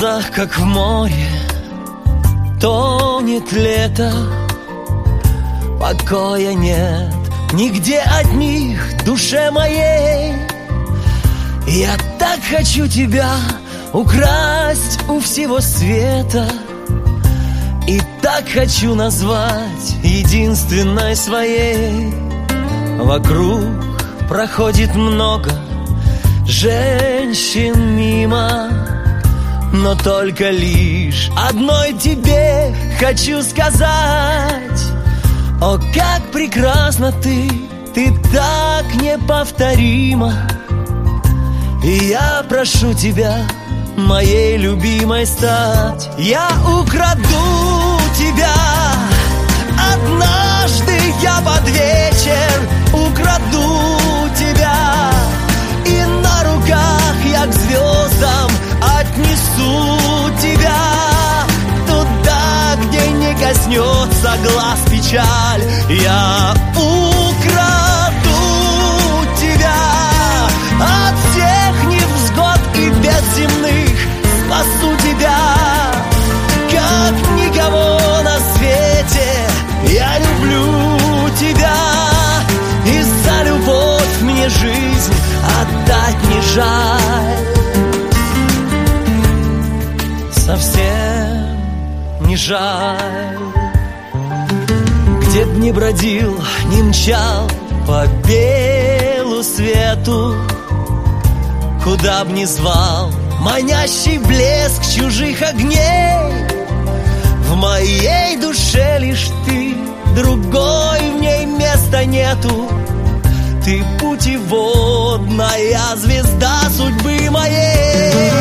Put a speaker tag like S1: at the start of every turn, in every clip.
S1: глазах, как в море, тонет лето. Покоя нет нигде от них душе моей. Я так хочу тебя украсть у всего света, и так хочу назвать единственной своей. Вокруг проходит много женщин мимо, но только лишь одной тебе хочу сказать: о, как прекрасна ты так неповторима. И я прошу тебя моей любимой стать. Я украду тебя однажды, я под вечер украду тебя, и на руках я к звездам отнесу тебя, туда, где не коснется глаз печаль. Я украду тебя от всех невзгод и бед земных, спасу тебя, как никого на свете. Я люблю тебя, и за любовь мне жизнь отдать не жаль. Совсем не жаль. Где б ни бродил, ни мчал по белу свету, куда б ни звал манящий блеск чужих огней, в моей душе лишь ты, другой в ней места нету. Ты путеводная звезда судьбы моей.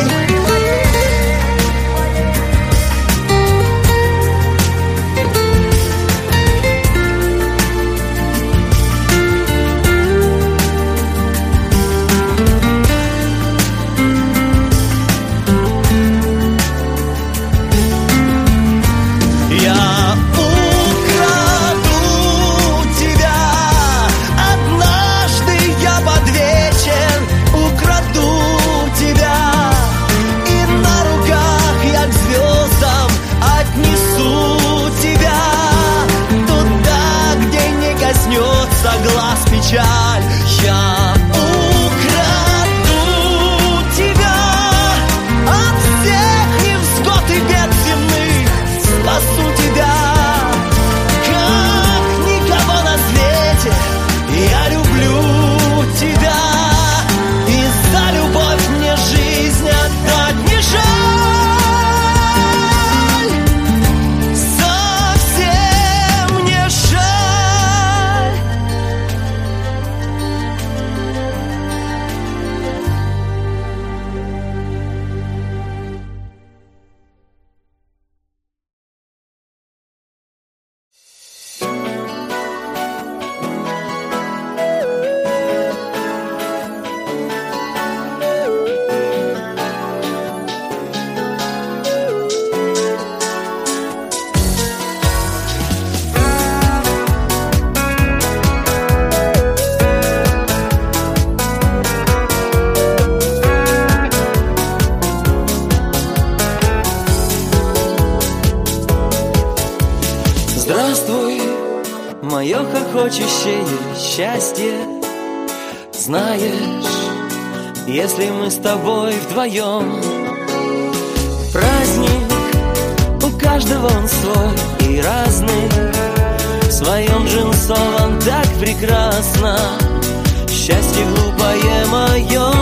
S1: Глаз печаль. Я украду тебя от всех невзгод и бед земных, спасу тебя, как никого на свете. Я люблю тебя, и за любовь мне жизнь отдать не жаль. Совсем не жаль. Здравствуй, мое хохочущее счастье. Знаешь, если мы с тобой вдвоем, праздник у каждого он свой и разный, в своем джинсовом так прекрасно. Счастье глупое мое,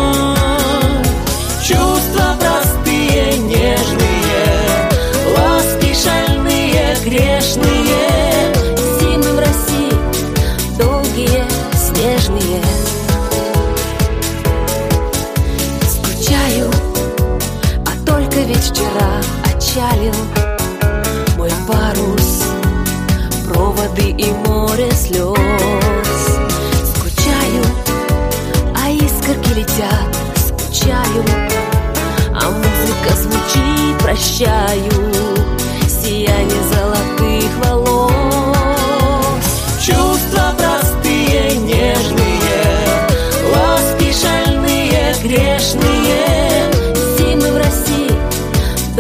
S1: чувства простые, нежные, ласки шальные, грешные, зимы в России долгие, снежные. Скучаю, а только ведь вчера отчалил мой парус, проводы и море слез. Скучаю, а искорки летят, скучаю, а музыка звучит, прощаю, сияние золотых волос. Чувства простые, нежные, ласки шальные, грешные, зимы в России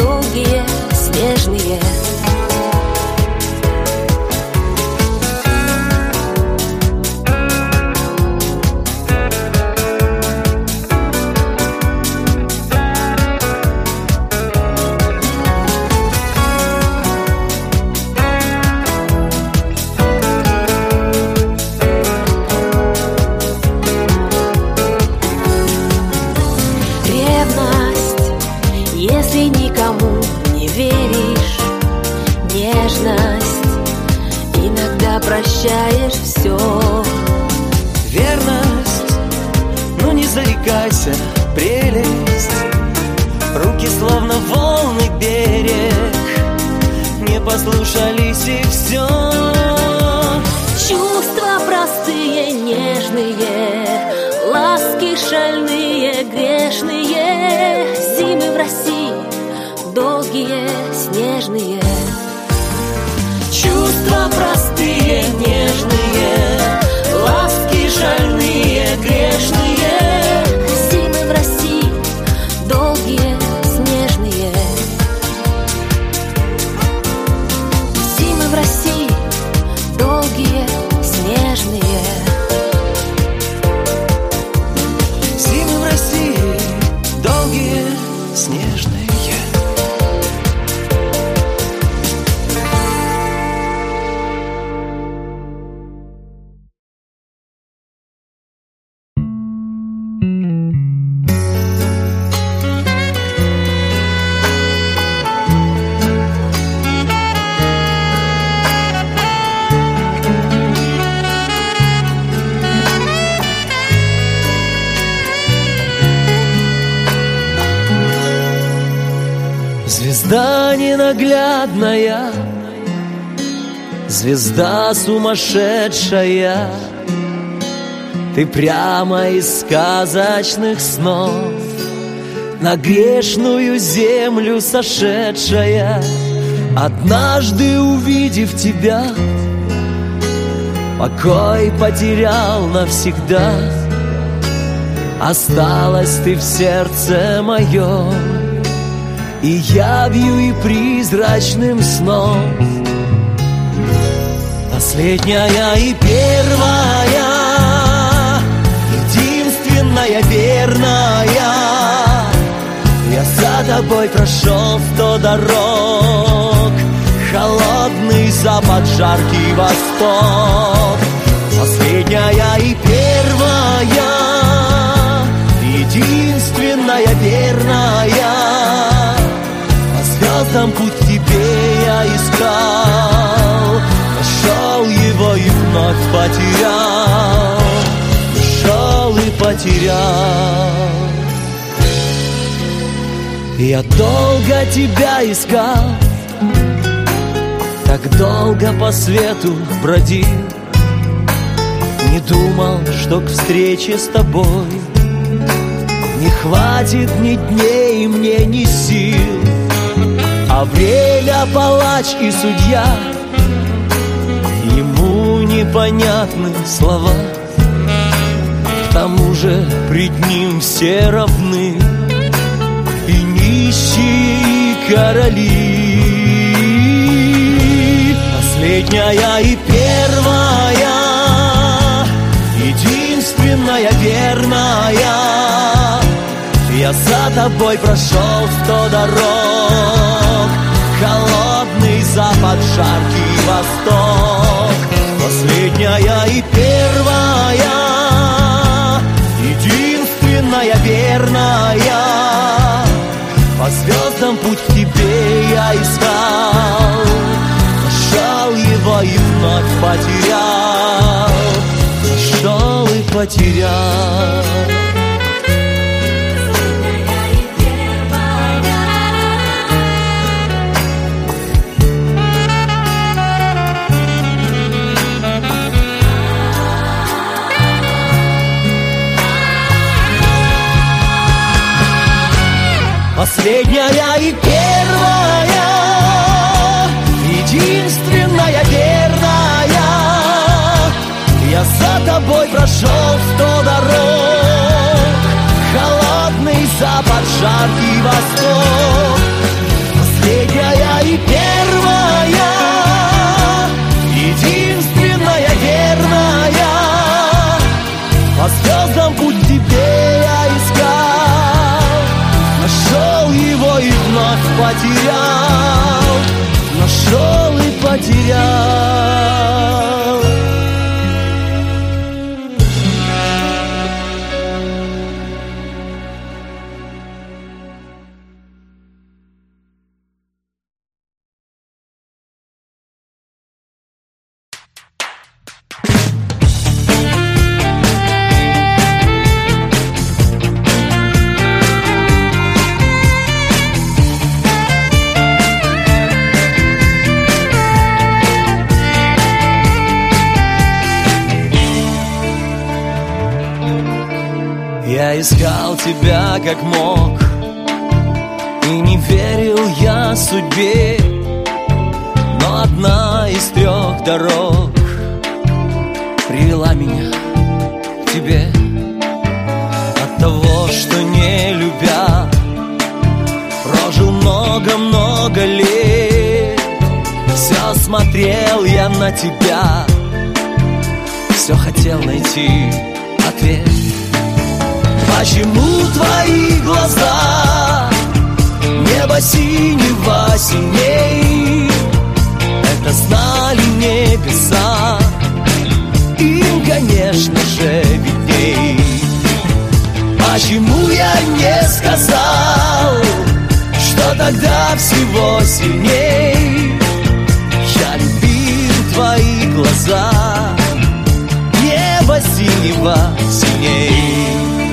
S2: обещаешь все.
S1: Верность, ну не зарекайся, прелесть. Руки словно волны берег, не послушались и все.
S2: Чувства простые, нежные, ласки шальные, грешные. Зимы в России долгие, снежные.
S1: Чувства простые, нежные, ласки шальные, грешные.
S2: Зимы в России долгие, снежные. Зимы в России долгие, снежные.
S1: Зимы в России долгие, снежные. Звезда ненаглядная, звезда сумасшедшая, ты прямо из сказочных снов на грешную землю сошедшая. Однажды увидев тебя, покой потерял навсегда. Осталась ты в сердце моем и явью, и призрачным сном. Последняя и первая, единственная верная. Я за тобой прошел 100 дорог, холодный запад, жаркий восток. Последняя и первая, единственная верная. Звездам путь к тебе я искал, нашел его и вновь потерял, нашел и потерял. Я долго тебя искал, так долго по свету бродил, не думал, что к встрече с тобой не хватит ни дней мне, ни сил. А время палач и судья, ему непонятны слова. К тому же пред ним все равны, и нищие, и короли. Последняя и первая, единственная верная. Я за тобой прошел 100 дорог, холодный запад, жаркий восток. Последняя и первая, единственная верная. По звездам путь к тебе я искал, нашел его и вновь потерял, нашел и потерял. Последняя и первая, единственная верная. Я за тобой прошел 100 дорог, холодный запад, жаркий восток. Последняя и первая, единственная верная. По звездам путь к тебе я искал, нашел его и вновь потерял, нашел и потерял. Я искал тебя как мог, и не верил я судьбе, но одна из 3 дорог привела меня к тебе. От того, что не любя, прожил много-много лет, все смотрел я на тебя, все хотел найти ответ. Почему твои глаза небо синего синей? Это знали небеса, им, конечно же, видней. Почему я не сказал, что тогда всего сильней? Я любил твои глаза, небо синего синей.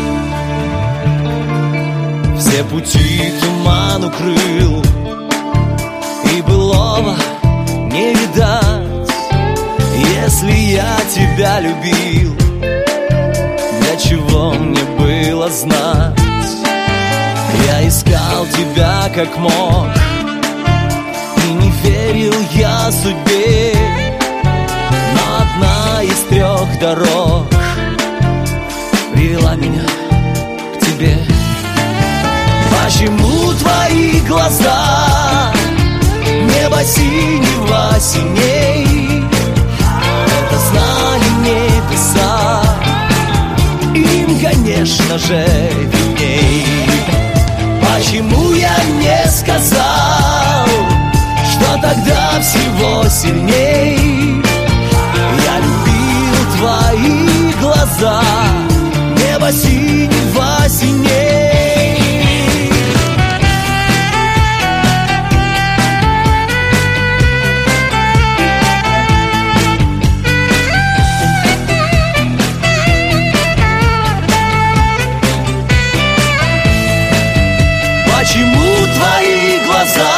S1: Все пути туман укрыл, и былого не видать. Если я тебя любил, для чего мне было знать? Я искал тебя как мог, и не верил я судьбе, но одна из 3 дорог привела меня к тебе. Почему твои глаза небо синего синей? Это знали небеса, им, конечно же, видней. Почему я не сказал, что тогда всего сильней? Я любил твои глаза, небо синего синей. Почему твои глаза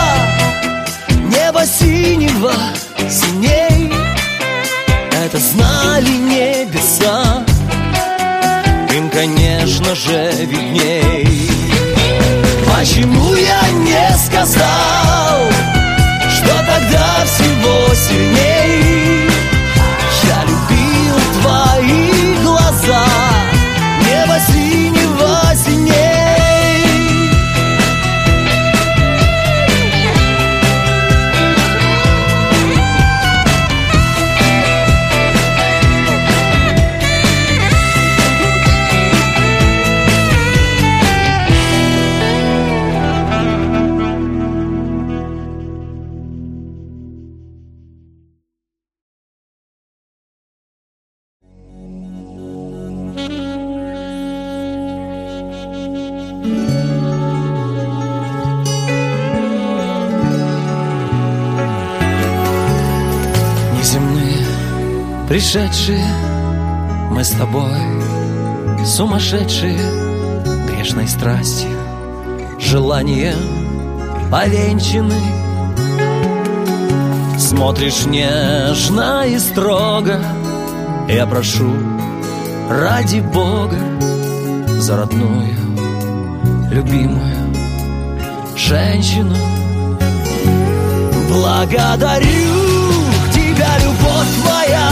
S1: небо синего синей? Это знали небеса, им, конечно же, видней. Почему я не сказал, что тогда всего сильней? Я любил твои глаза, небо синего синей. Пришедшие мы с тобой, сумасшедшие грешной страстью, желанием повенчаны. Смотришь нежно и строго, я прошу ради Бога за родную, любимую женщину. Благодарю тебя, любовь твоя,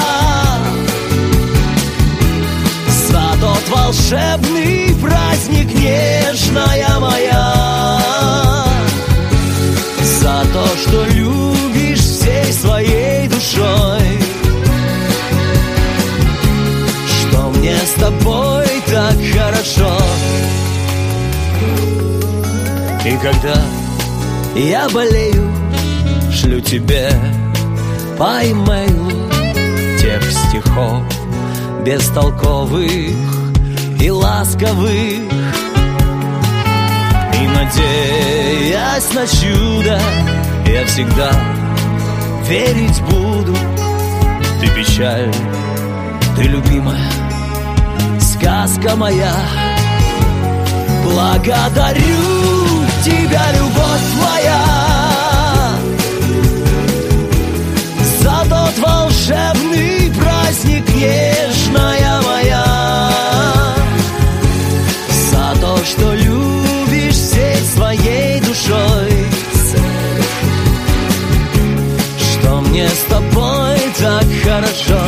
S1: за тот волшебный праздник, нежная моя, за то, что любишь всей своей душой, что мне с тобой так хорошо. И когда я болею, шлю тебе по имейлу текст стихов бестолковых и ласковых. И надеясь на чудо, я всегда верить буду. Ты печаль, ты любимая, сказка моя. Благодарю тебя, любовь твоя, за тот волшебный праздник, нежная моя, с тобой так хорошо.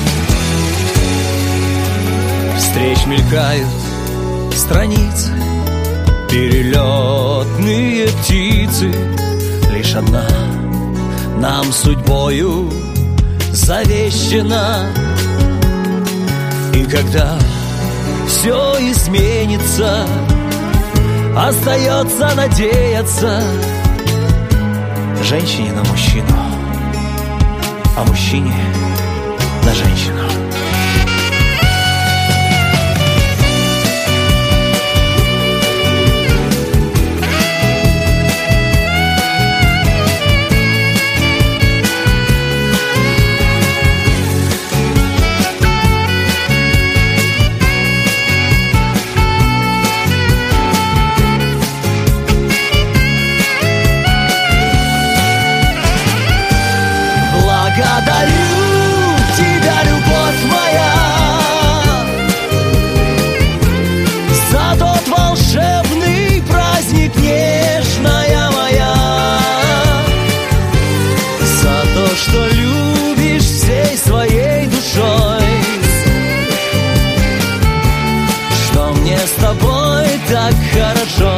S1: Встреч мелькают страницы, перелетные птицы. Лишь одна нам судьбою завещена. И когда все изменится, остается надеяться женщине на мужчину, а мужчине на женщину. Благодарю тебя, любовь моя, за тот волшебный праздник, нежная моя, за то, что любишь всей своей душой, что мне с тобой так хорошо.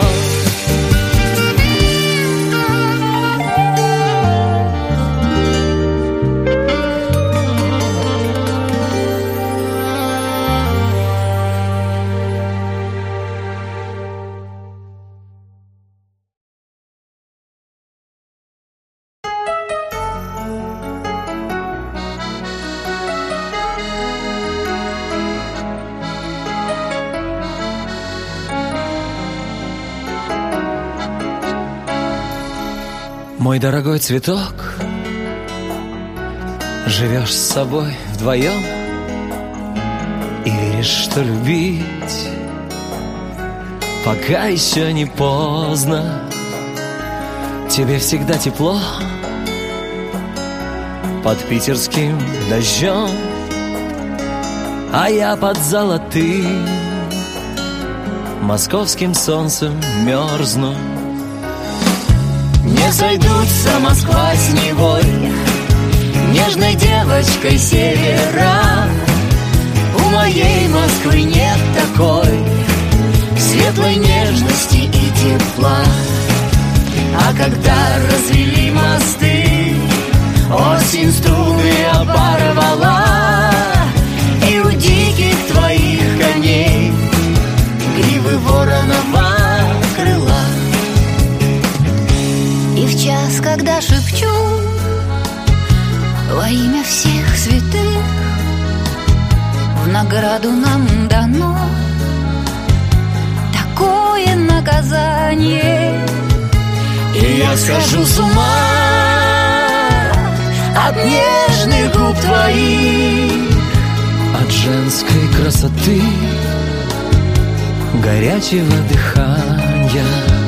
S1: Мой дорогой цветок, живешь с собой вдвоем и веришь, что любить пока еще не поздно. Тебе всегда тепло под питерским дождем, а я под золотым московским солнцем мерзну. Не сойдутся Москва с Невой, нежной девочкой севера. У моей Москвы нет такой светлой нежности и тепла. А когда развели мосты, осень струны оборвала, и у диких твоих коней гривы воронова крыла.
S2: И в час, когда шепчу во имя всех святых, в награду нам дано такое наказание,
S1: и я схожу с ума от нежных губ твоих, от женской красоты, горячего дыхания.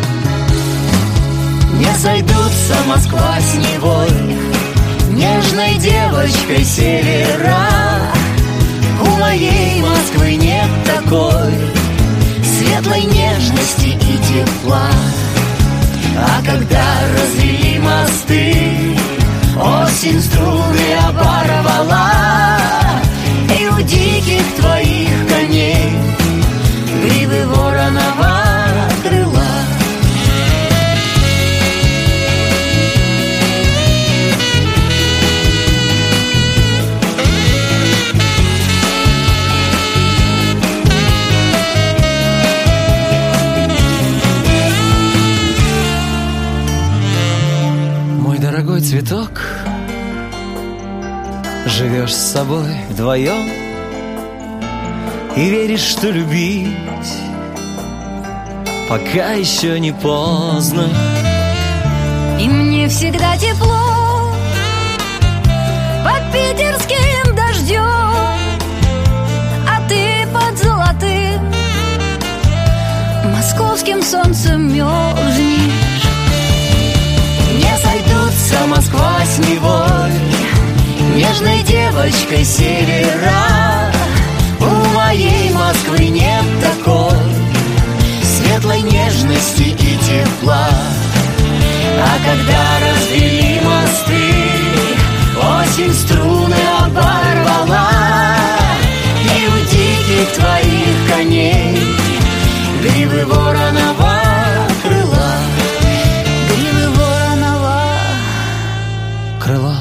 S1: Не сойдутся Москва с Невой, нежной девочкой севера. У моей Москвы нет такой светлой нежности и тепла. А когда развели мосты, осень струны оборвала, и у диких твоих коней гривы воронова крыла. Дорогой цветок, живешь с собой вдвоем и веришь, что любить пока еще не поздно.
S2: и мне всегда тепло под питерским дождем, а ты под золотым московским солнцем мерзнешь.
S1: Не сойдутся Москва с Невой, нежной девочкой севера. У моей Москвы нет такой светлой нежности и тепла. А когда развели мосты,
S2: осень струны оборвала, и у диких твоих коней гривы воронова крыла, гривы воронова крыла.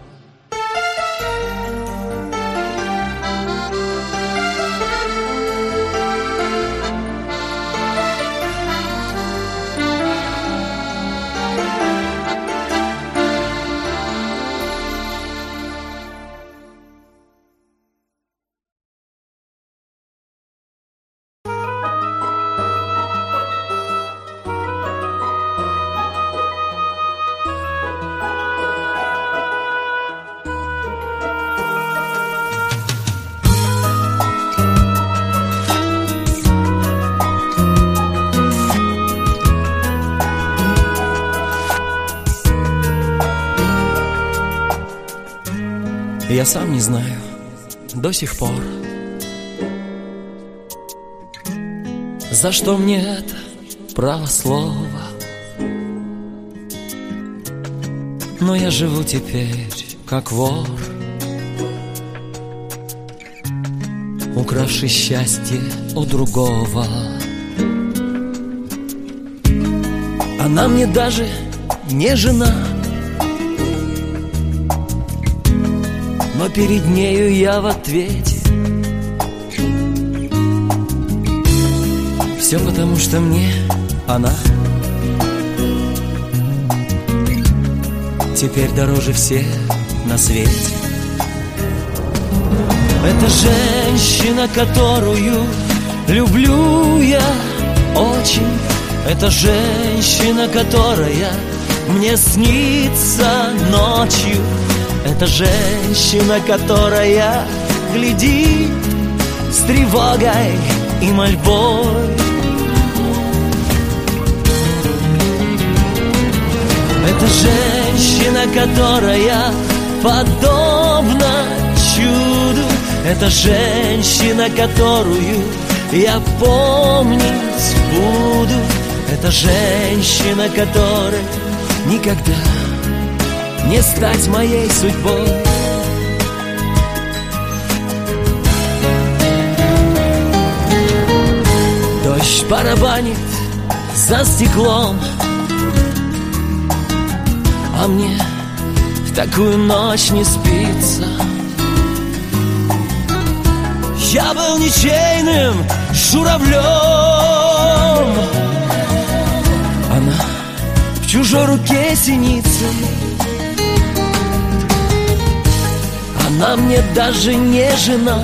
S1: Я сам не знаю до сих пор, за что мне это право слова. Но я живу теперь как вор, укравший счастье у другого. Она мне даже не жена, но перед нею я в ответе. Все потому, что мне она теперь дороже всех на свете. Это женщина, которую люблю я очень. Это женщина, которая мне снится ночью. Это женщина, которая глядит с тревогой и мольбой. Это женщина, которая подобна чуду. Это женщина, которую я помнить буду. Это женщина, которой никогда не стать моей судьбой. Дождь барабанит за стеклом, а мне в такую ночь не спится. Я был ничейным журавлем, она в чужой руке синицы. Она мне даже не жена,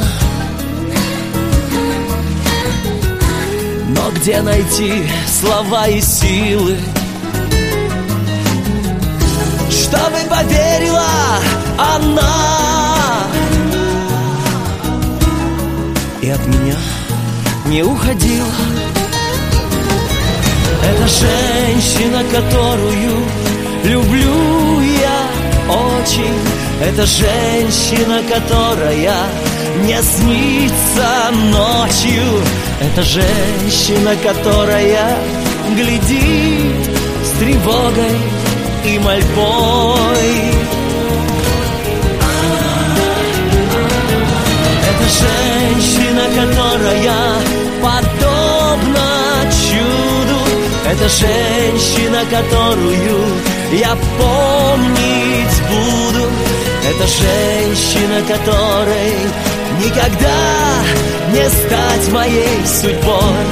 S1: но где найти слова и силы, чтобы поверила она и от меня не уходила. Это женщина, которую люблю я очень. Это женщина, которая мне снится ночью. Это женщина, которая глядит с тревогой и мольбой. Это женщина, которая подобна чуду. Это женщина, которую я помнить буду. Это женщина, которой никогда не стать моей судьбой.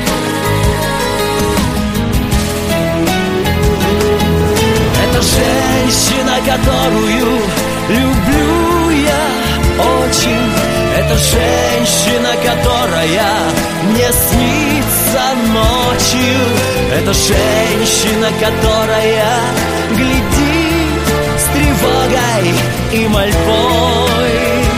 S1: Это женщина, которую люблю я очень. Это женщина, которая мне снится ночью. Это женщина, которая глядит с тревогой и мольбой.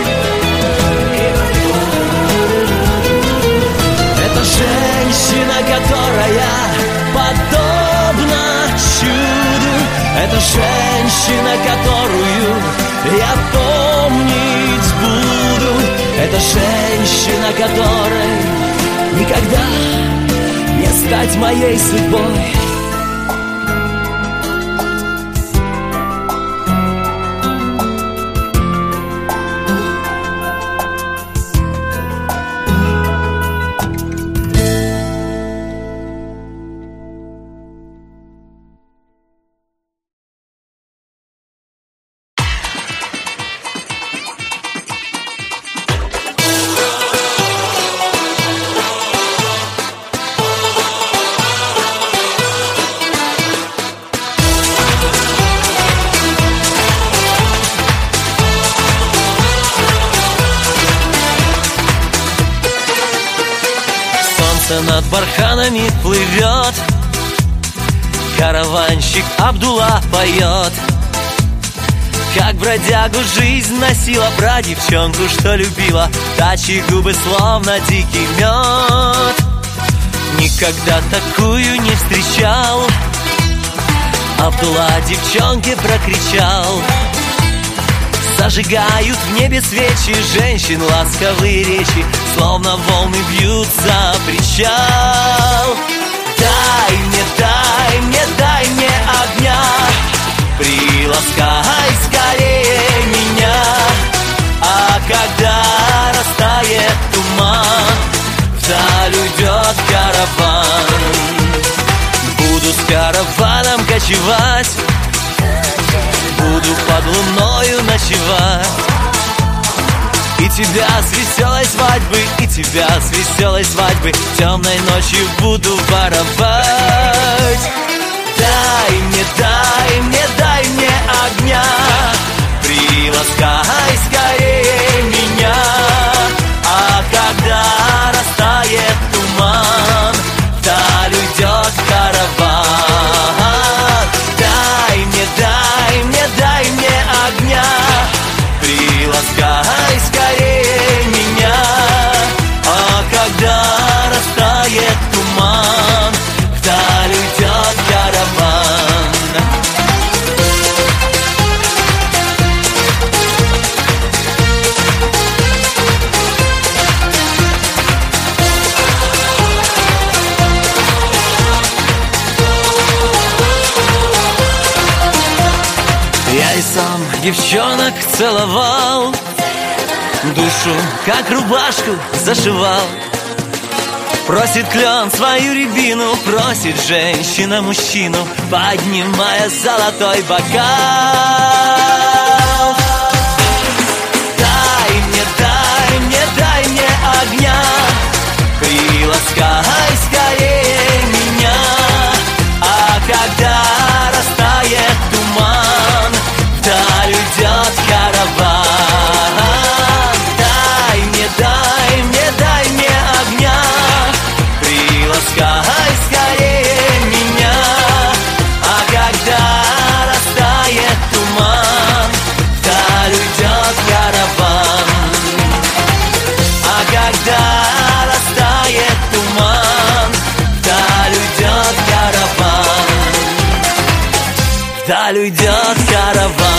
S1: Это женщина, которая подобна чуду. Это женщина, которую я помнить буду. Это женщина, которой никогда не стать моей судьбой. солнце над барханами плывет, караванщик Абдулла поет, как бродягу жизнь носила про девчонку, что любила, та, чьи губы словно дикий мед. Никогда такую не встречал. Абдулла девчонке прокричал: зажигают в небе свечи, женщин ласковые речи, словно волны бьются о причал. Дай мне, дай мне, дай мне огня, приласкай скорее меня. А когда растает туман, вдаль уйдет караван. Буду с караваном кочевать, буду под луною ночевать. И тебя с веселой свадьбы, и тебя с веселой свадьбы темной ночью буду воровать. Дай мне, дай мне, дай мне огня, приласкай скорее меня. А когда растает туман, вдаль уйдет караван. Дай мне, дай мне, дай мне огня, приласкай скорее меня. А когда растает туман, вдаль уйдет караван. Я и сам девчонок целовал, душу как рубашку зашивал. Просит клен свою рябину, просит женщина мужчину, поднимая золотой бокал. Дай мне, дай мне, дай мне огня, приласкай скорее меня. А когда растает туман, вдаль уйдет караван. Дай мне, дай мне, дай мне огня, приласкай скорее меня. А когда растает туман, вдаль уйдет караван. А когда растает туман, вдаль уйдет караван. Вдаль уйдет караван.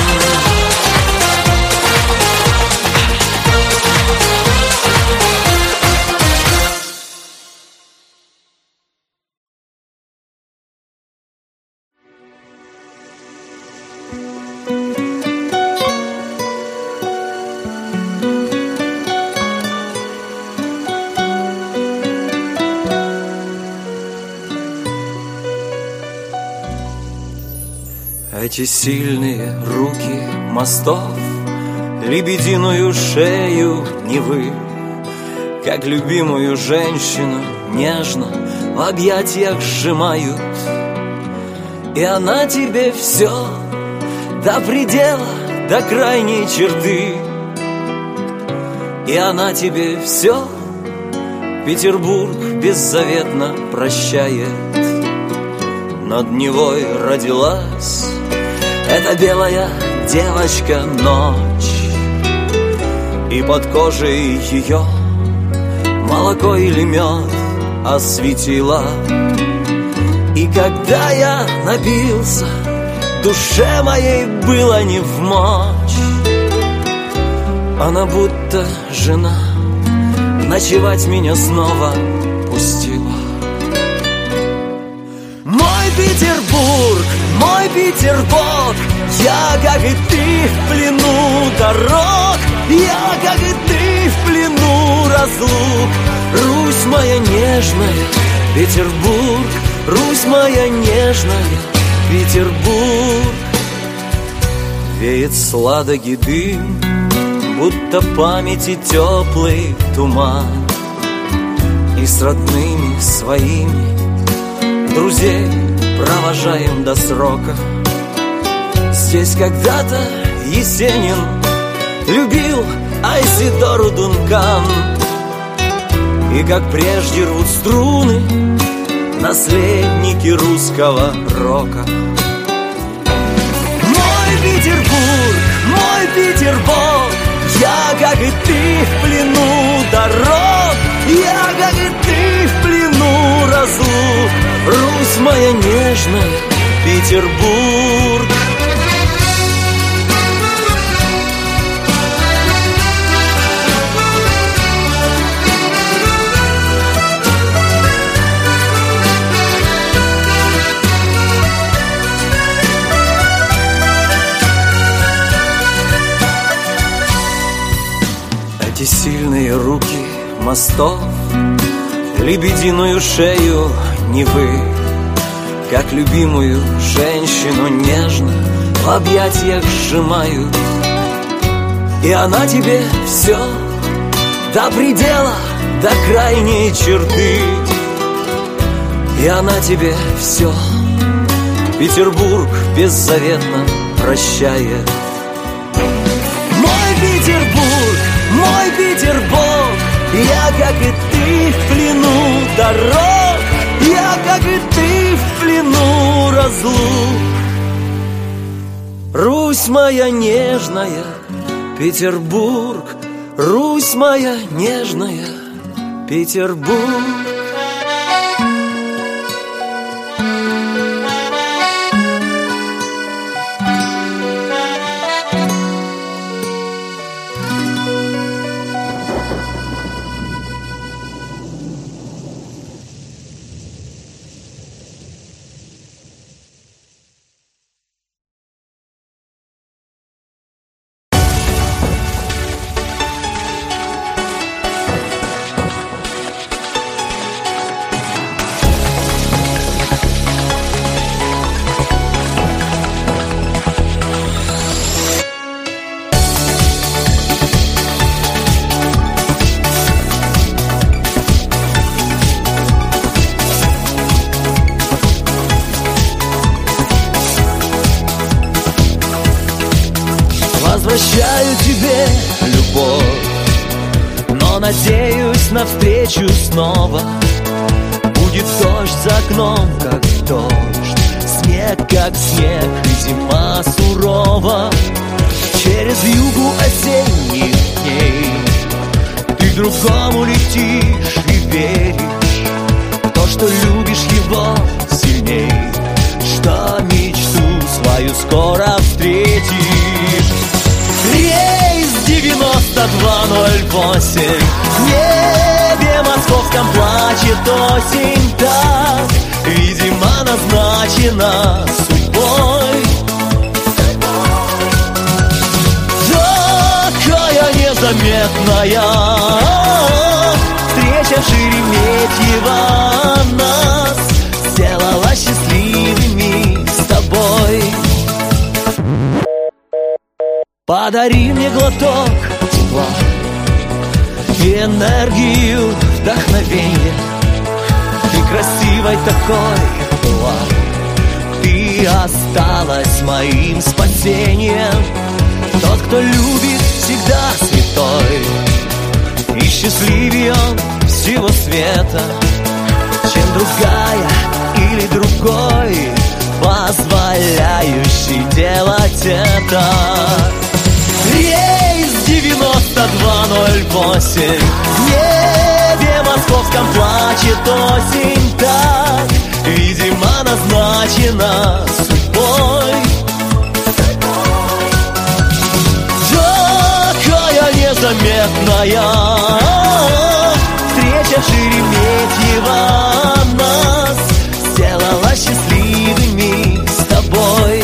S1: Эти сильные руки мостов лебединую шею Невы, как любимую женщину нежно в объятиях сжимают. И она тебе все до предела, до крайней черты. И она тебе все Петербург беззаветно прощает. Над Невой родилась эта белая девочка ночь, и под кожей ее молоко или мед осветила. И когда я напился, душе моей было не вмочь. Она будто жена ночевать меня снова пустила. Петербург, мой Петербург, я, как и ты, в плену дорог. Я, как и ты, в плену разлук. Русь моя нежная, Петербург, Русь моя нежная, Петербург. Веет сладкий дым, будто памяти теплый туман. И с родными своими друзей провожаем до срока. Здесь когда-то Есенин любил Айседору Дункан. И как прежде рвут струны наследники русского рока. Мой Петербург, я, как и ты, в плену дорог, я, как и ты, в плену разлук. Русь моя нежная, Петербург. Эти сильные руки мостов, лебединую шею Невы, как любимую женщину нежно в объятиях сжимают. И она тебе все до предела, до крайней черты. И она тебе все, Петербург, беззаветно прощает. Мой Петербург, я, как и ты, в плену дорог, я, как и ты, в плену разлук. Русь моя нежная, Петербург, Русь моя нежная, Петербург. Возвращаю тебе любовь, но надеюсь на встречу снова. Будет дождь за окном, как дождь, снег, как снег, и зима сурова. Через вьюгу осенних дней ты к другому летишь и веришь в то, что любишь его сильней, что мечту свою скоро встретишь. Рейс 9208, в небе московском плачет осень так, видимо, назначена судьбой. Такая незаметная встреча в Шереметьево нас сделала счастливыми с тобой. Подари мне глоток тепла и энергию вдохновения. Ты красивой такой была, ты осталась моим спасением. Тот, кто любит, всегда святой, и счастливее он всего света, чем другая или другой, позволяющий делать это. Рейс 9208, в небе московском плачет осень так, видимо, назначена судьбой. Такая незаметная встреча в Шереметьево нас сделала счастливыми с тобой.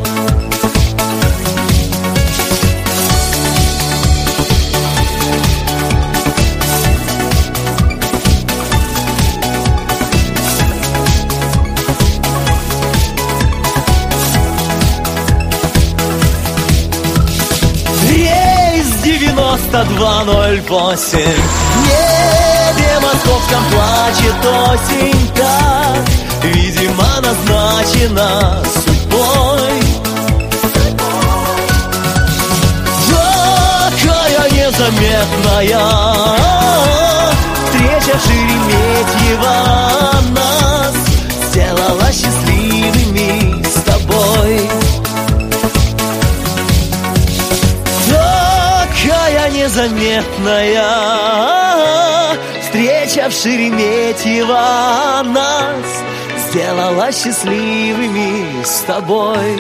S1: Рейс 9208, в небе московском плачет осень так, видимо, назначена судьбой. Такая незаметная встреча встреча в Шереметьево нас сделала счастливыми с тобой. Такая незаметная встреча в Шереметьево нас сделала счастливыми с тобой.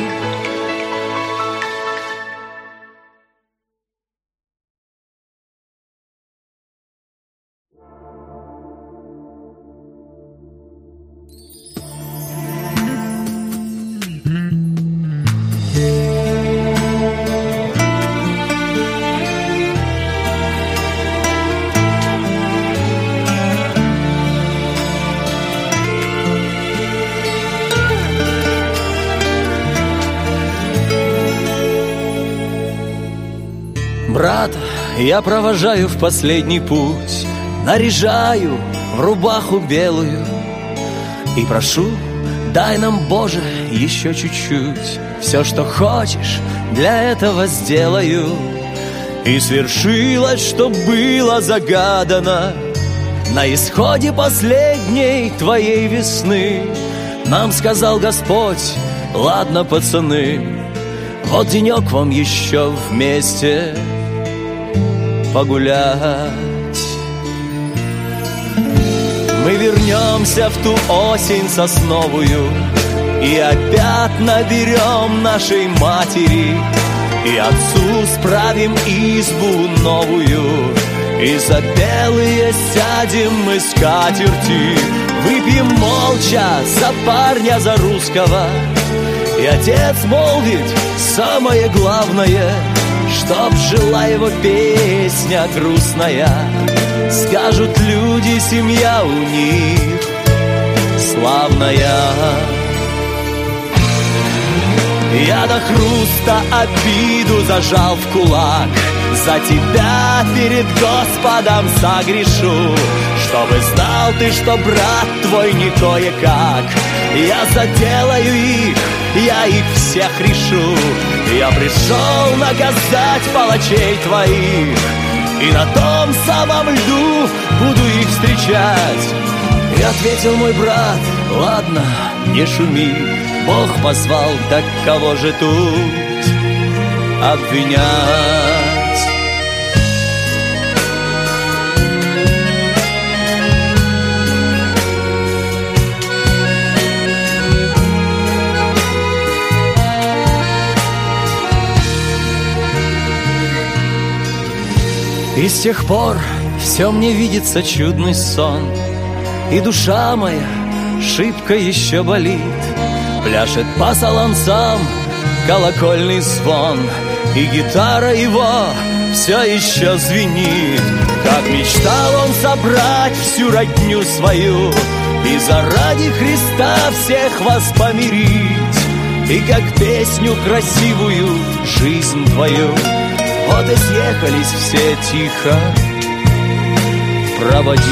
S1: Брата я провожаю в последний путь, наряжаю в рубаху белую и прошу, дай нам, Боже, еще чуть-чуть. Все, что хочешь, для этого сделаю. И свершилось, что было загадано на исходе последней твоей весны. Нам сказал Господь: ладно, пацаны, вот денек вам еще вместе погулять. Мы вернемся в ту осень сосновую и опять наберем нашей матери, и отцу справим избу новую, и за белые сядем мы скатерти, выпьем молча за парня, за русского. И отец молвит самое главное, чтоб жила его песня грустная. Скажут люди, семья у них славная. Я до хруста обиду зажал в кулак, за тебя перед Господом согрешу, чтобы знал ты, что брат твой не кое-как. Я заделаю их, я их всех решу. Я пришел наказать палачей твоих, и на том самом льду буду их встречать. И ответил мой брат: ладно, не шуми, Бог позвал, так кого же тут обвинять? И с тех пор все мне видится чудный сон, и душа моя шибко еще болит. Пляшет по солонцам колокольный звон, и гитара его все еще звенит. Как мечтал он собрать всю родню свою и заради Христа всех вас помирить, и как песню красивую жизнь твою вот и съехались все тихо проводить.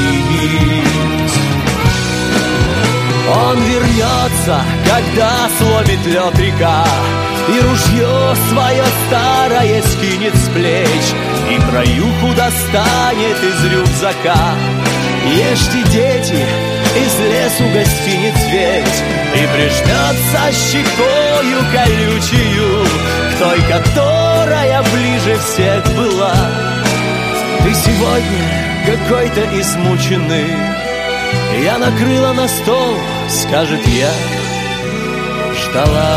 S1: Он вернется, когда сломит лед река, и ружье свое старое скинет с плеч, и краюху достанет из рюкзака. Ешьте, дети, из лесу гостиниц ведь, и прижмется щекою колючую к той, которая ближе всех была. Ты сегодня какой-то измученный, я накрыла на стол, скажет, я ждала.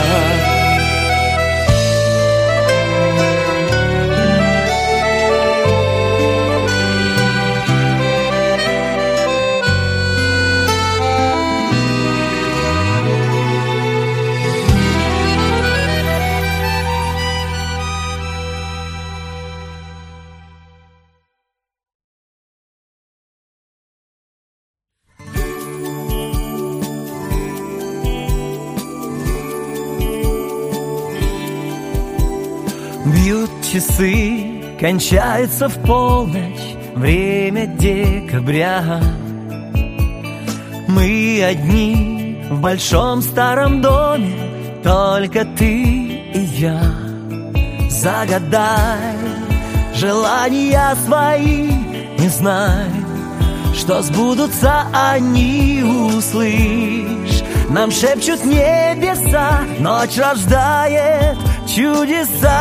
S1: Бьют часы, кончается в полночь время декабря. Мы одни в большом старом доме, только ты и я. Загадай желания свои, не знай, что сбудутся они, услышь. Нам шепчут небеса, ночь рождает чудеса.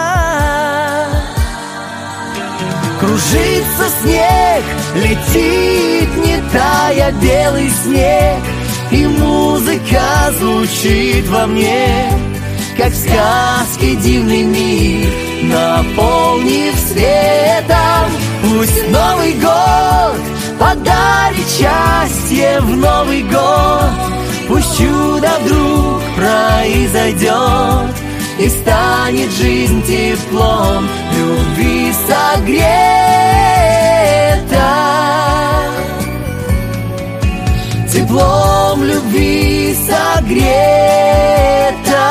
S1: Кружится снег, летит, не тая, белый снег, и музыка звучит во мне, как в сказке дивный мир, наполнив светом. Пусть Новый год подарит счастье в Новый год, пусть чудо вдруг произойдет, и станет жизнь теплом любви согрета. Теплом любви согрета.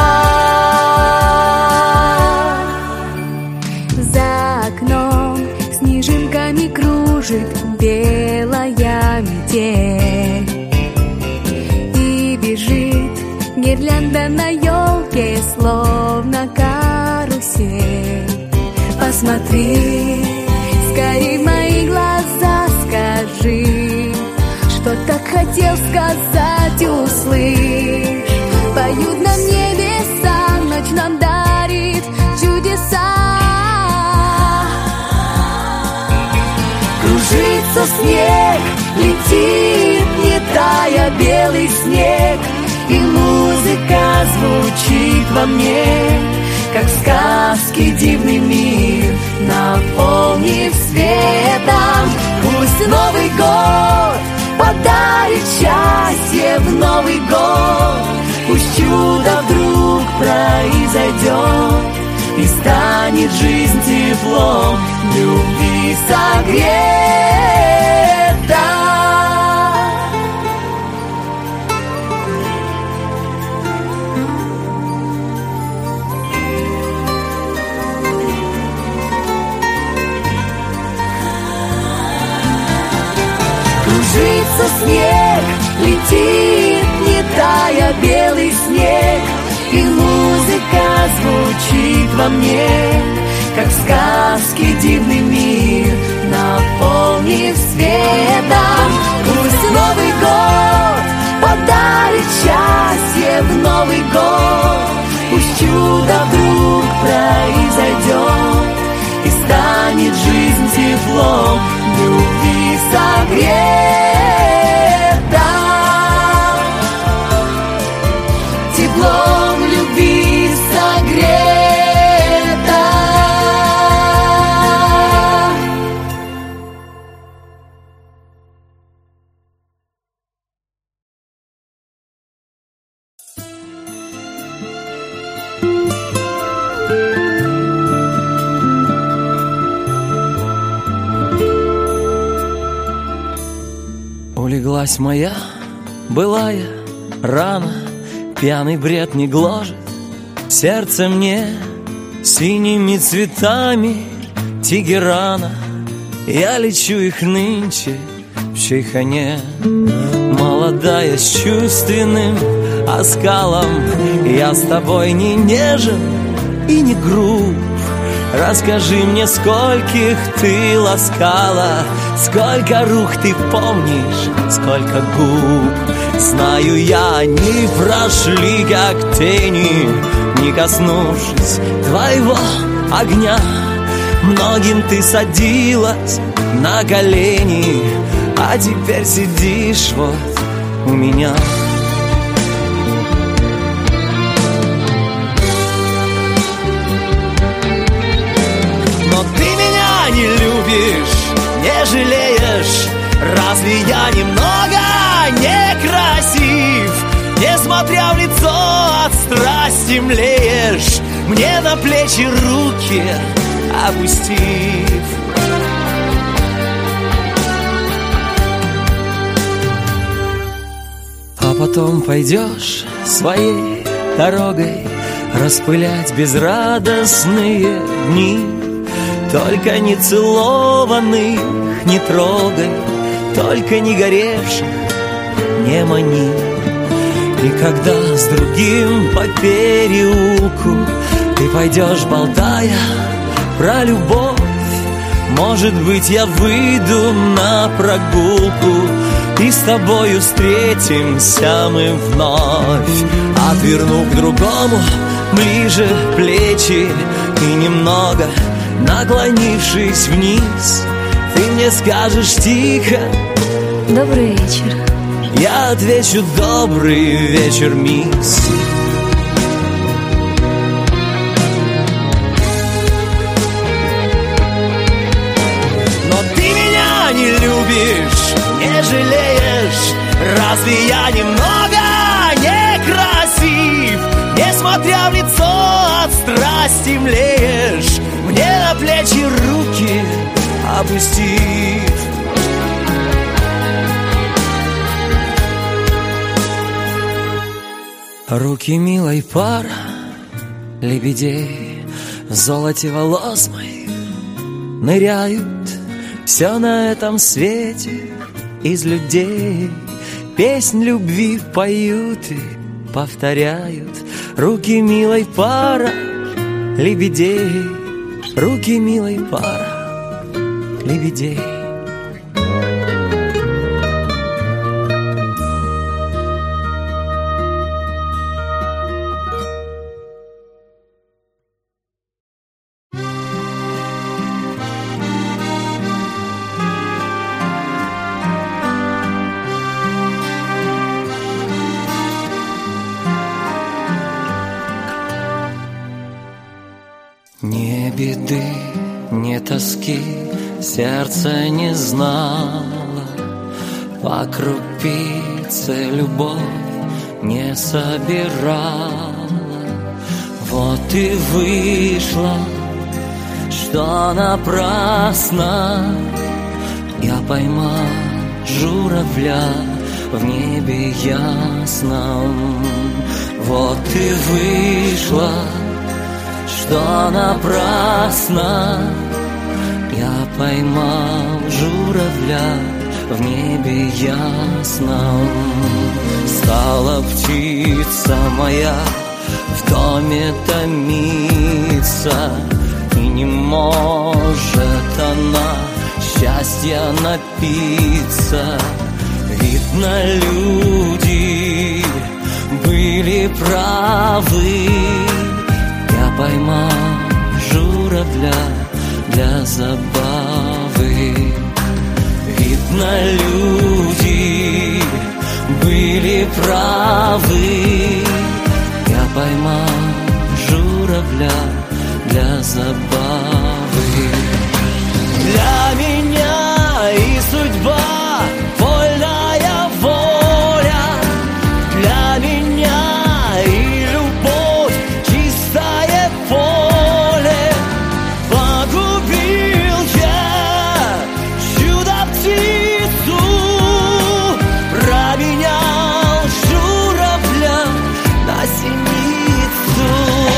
S3: За окном снежинками кружит белая метель, и бежит гирлянда на елке, словно карусель. Посмотри, скорей в мои глаза, скажи, что так хотел сказать, услышь. Поют нам небеса, ночь нам дарит чудеса.
S1: Кружится снег, летит, не тая, белый снег, и музыка звучит во мне, как в сказке дивный мир, наполнив светом. Пусть Новый год подарит счастье в Новый год, пусть чудо вдруг произойдет, и станет жизнь теплом любви согрета. Кружится снег, летит, не тая, белый снег, и музыка звучит во мне, как в сказке дивный мир, наполнив светом. Пусть Новый год подарит счастье в Новый год, пусть чудо вдруг произойдет, и станет жизнь теплом любви согрета. Теплом любви согрета. Улеглась моя былая рана, пьяный бред не гложет сердце мне синими цветами тегерана. Я лечу их нынче в Чайхане, молодая с чувственным оскалом. Я с тобой не нежен и не груб. Расскажи мне, скольких ты ласкала, сколько рук ты помнишь, сколько губ. Знаю я, они прошли, как тени, не коснувшись твоего огня. Многим ты садилась на колени, а теперь сидишь вот у меня. Не любишь, не жалеешь. Разве я немного некрасив? Несмотря в лицо, от страсти млеешь, мне на плечи руки опустив. А потом пойдешь своей дорогой распылять безрадостные дни. Только не целованных не трогай, только не горевших не мани. И когда с другим по переулку ты пойдешь, болтая про любовь, Может быть, я выйду на прогулку, и с тобою встретимся мы вновь. Отверну к другому ближе плечи и немного наклонившись вниз, ты мне скажешь тихо:
S3: добрый вечер.
S1: Я отвечу: добрый вечер, мисс. Но ты меня не любишь, не жалеешь. Разве я немного некрасив? Несмотря в лицо, от страсти млеешь, мне на плечи руки опустив. Руки милой пара лебедей в золоте волос моих ныряют. Все на этом свете из людей песнь любви поют и повторяют. Руки милой пара лебедей, руки милой пара лебедей. Ни беды, ни тоски сердце не знало, по крупице любовь не собирала. Вот и вышло, что напрасно я поймал журавля в небе ясном. Вот и вышло, что напрасно я поймал журавля в небе ясном. Стала птица моя в доме томиться, и не может она счастья напиться. Видно, люди были правы, я поймал журавля для забавы. Видно, люди были правы, я поймал журавля для забавы. Для меня и судьба вольная воля, для меня и любовь чистое поле. Погубил я чудо-птицу, променял журавля на синицу.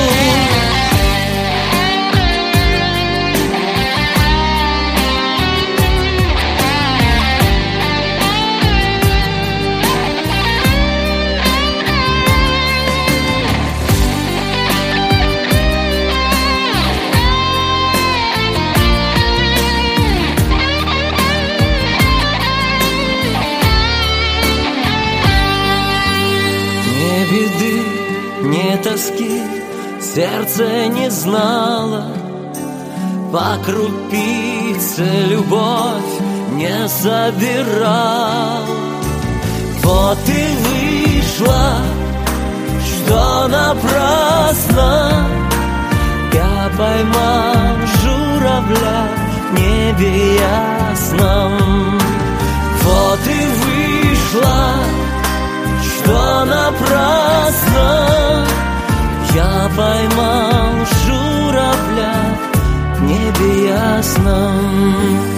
S1: Ни беды, ни тоски сердце не знало, по крупице любовь не собирала. Вот и вышло, что напрасно я поймал журавля в небе ясном. Вот и вышло, что напрасно я поймал журавля в небе ясном.